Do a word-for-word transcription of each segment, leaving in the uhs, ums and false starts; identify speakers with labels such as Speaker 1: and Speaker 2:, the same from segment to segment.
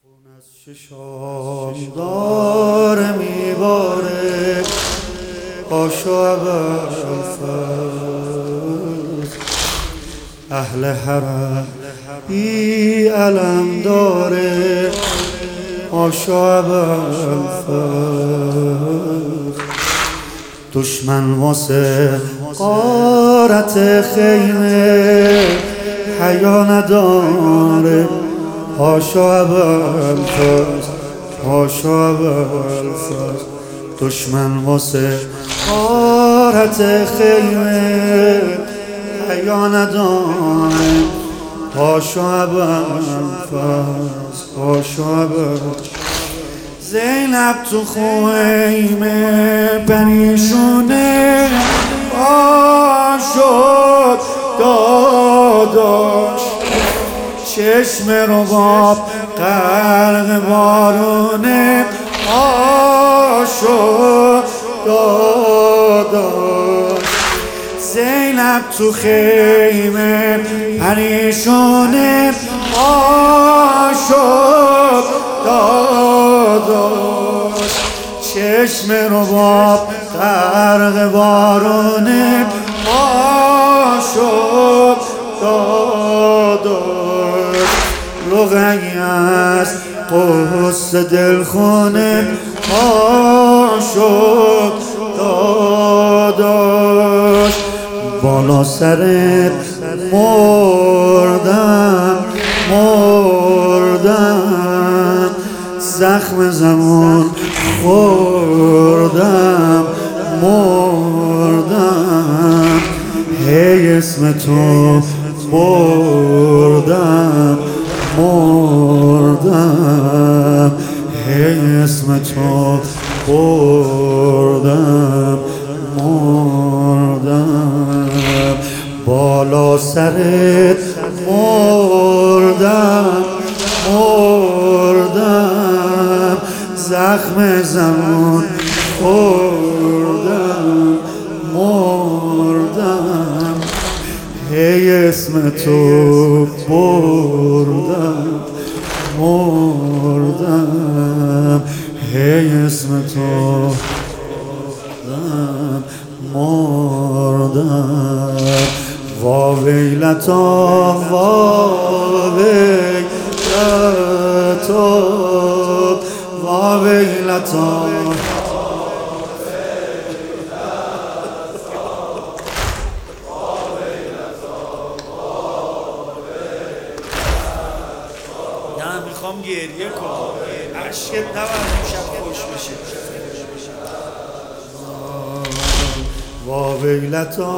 Speaker 1: خون از چشام داره میباره پاشو ابوالفضل اهل حرم بی علم داره پاشو ابوالفضل دشمن واسه غارت خیمه حیا نداره پاشو ابوالفضل پاشو ابوالفضل دشمن واسه غارت خیمه حیا نداره پاشو ابوالفضل پاشو ابوالفضل زینب تو خیمه پریشونه پاشد داداش چشم رباب غرق بارونه پاشد داداش زینب تو خیمه پریشونه پاشد داداش چشم رباب غرق بارونه پاشد داداش رقیه از قصه دلخونه پاشد داداش بالا سرت مردم مردم زخم زمان خوردم مردم هی اسم تو بردم مردم هی اسم تو بردم مردم بالا سرت مردم مردم زخم زمان خوردم مردم هی اسم تو بردم مردم هی اسم تو بردم مردم وا ویلتا وا ویلتا وا ویلتا
Speaker 2: نه میخوام گریه کنم عشقت نباید امشب خوش بشه
Speaker 1: وا ویلتا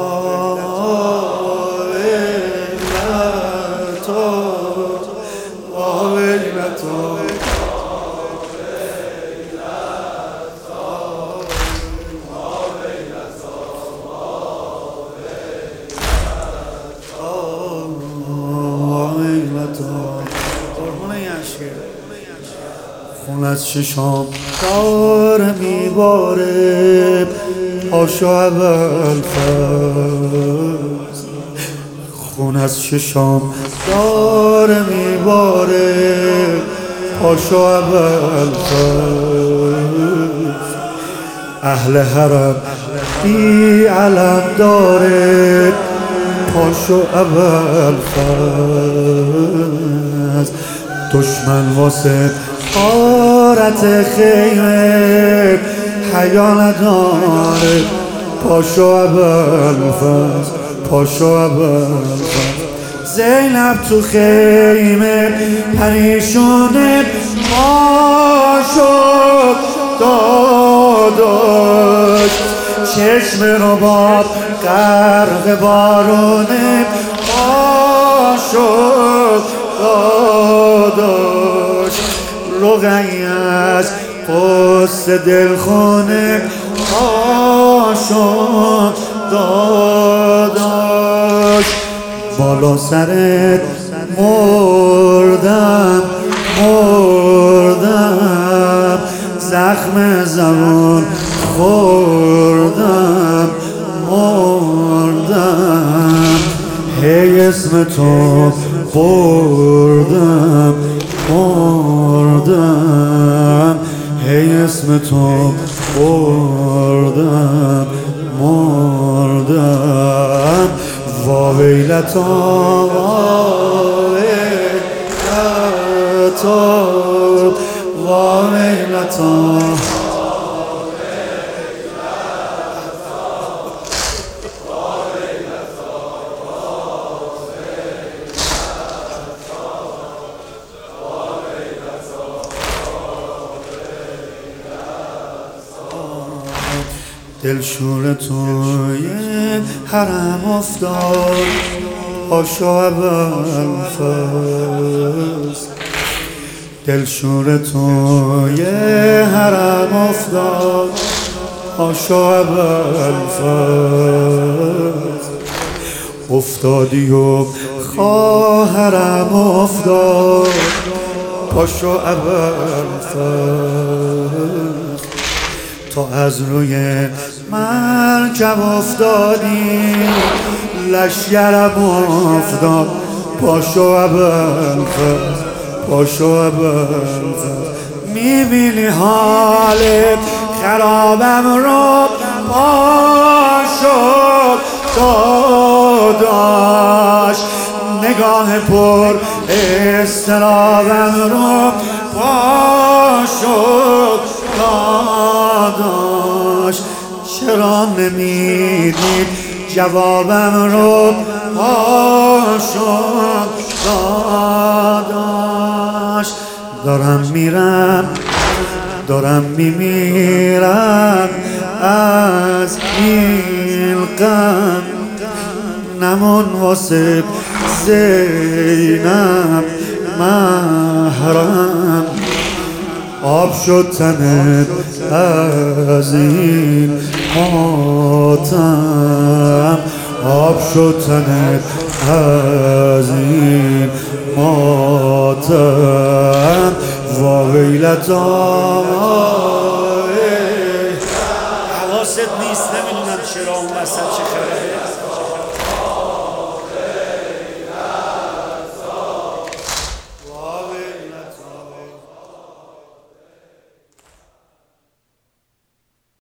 Speaker 1: ویلتا وا ویلتا خون از چشام داره میباره پاشو ابوالفضل خون از چشام داره میباره پاشو ابوالفضل اهل حرم بی علم داره پاشو ابوالفضل دشمن واسه غارت خیمه حیا نداره پاشو ابوالفضل پاشو ابوالفضل زینب تو خیمه پریشونه پاشد داداش چشم رباب غرق بارونه پاشد داداش رقیه از قصه دلخونه پاشد داداش بالا سرت مردم مردم زخم زمان خوردم مردم هی اسم تو بردم مردم، هی اسم تو بردم مردم. واویلتا واویلتا واویلتا. دلشور توی حرم افتاد پاشو ابوالفضل. دلشور توی حرم افتاد پاشو ابوالفضل. افتادی و خواهرم افتاد پاشو ابوالفضل. تو از روی مرکب افتادی لشگرم افتاد پاشو ابوالفضل پاشو ابوالفضل. میبینی حال خرابم رو پاشو داداش. نگاه پر استرابم رو پاشو داداش. چرا نمیدید جوابم رو پاشو داداش. دارم میرم دارم میمیرم از این غم، نمون واسه زینب محرم. آب شد تنت از این ماتم، آب شد تنت از این ماتم. واویلتا
Speaker 2: حواست نیست، نمیدونم چرا اون وسط چه